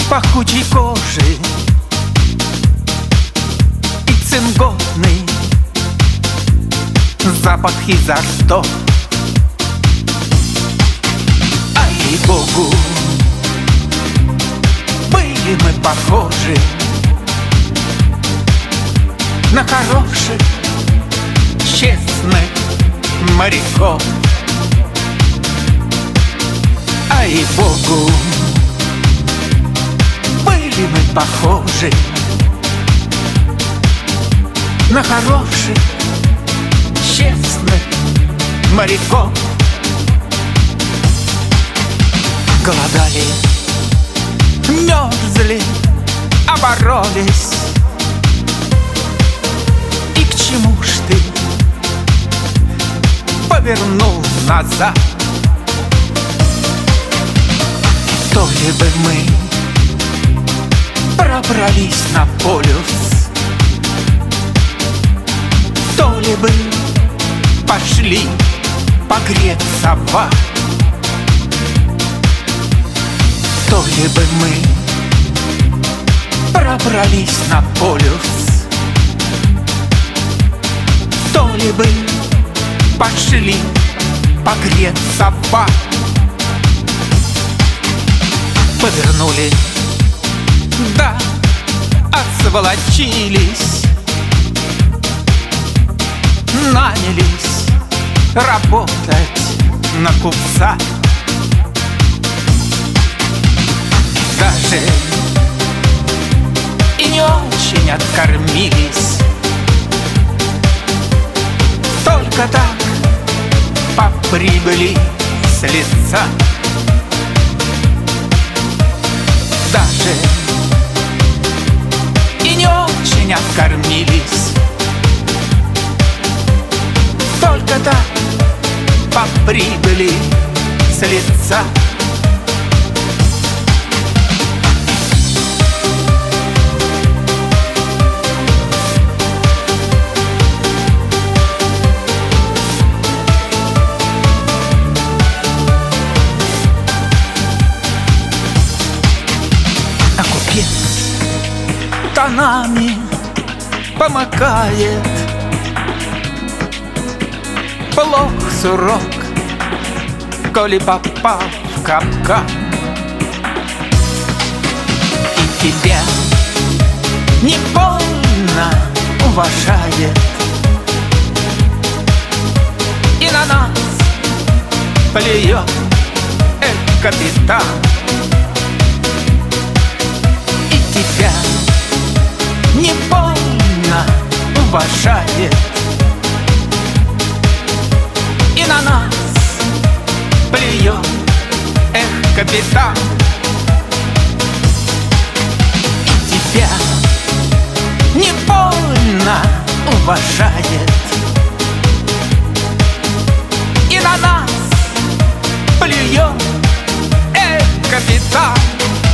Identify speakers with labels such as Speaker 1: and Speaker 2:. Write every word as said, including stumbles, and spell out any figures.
Speaker 1: пахучей кожи и цингонный запах изо ртов. Ей-богу, были мы похожи на хороших, честных моряков. Ей-богу, были мы похожи на хороших, честных моряков. Голодали, мерзли, а боролись. И к чему ж ты повернул назад? То ли бы мы пробрались на полюс, то ли бы пошли погреться в ад, то ли бы мы пробрались на полюс, то ли бы пошли погреться в ад. Повернули, да, отсволочились, нанялись работать на купца. Даже и не очень откормились, только так по прибыли с лица. Даже и не очень откормились, только так по прибыли с лица. Тонами помыкает, плох сурок, коли попал в капкан. И тебя не больно уважает, и на нас плюет, эх, капитан. И тебя не больно уважает, и на нас плюет, эх, капитан. И тебя не больно уважает, и на нас плюет, эх, капитан.